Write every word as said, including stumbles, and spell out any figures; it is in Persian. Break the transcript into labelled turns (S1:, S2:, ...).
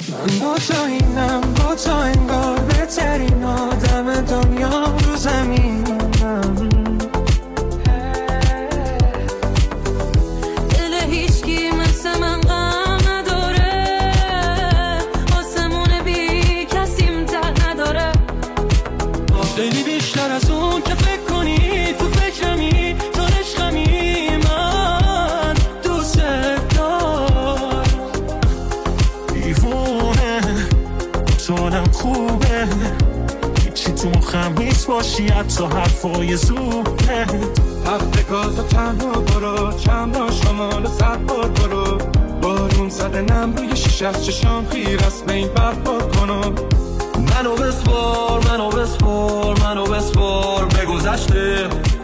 S1: من با تو اینم، با تو انگار بهترین آدم دنیا رو زمینم.
S2: دل هیچکی مثل من غم نداره، آسمون بی کسیم تر نداره.
S1: خیلی بیشتر از اون که فکر کنی، تو فکرمی، تو عشقمی، من دوست دارم. دیوونه تونم خوبه، هیچی تو مخم نیست باشی، حتی حرفای زوده. هفته گاز و تنها برو، چند با شمال صد بار برو، بارون زده نم روی شیشه از چشام خیر است به این برف بار کنم. منو بسپار، منو بسپار، منو بسپار به گذشته،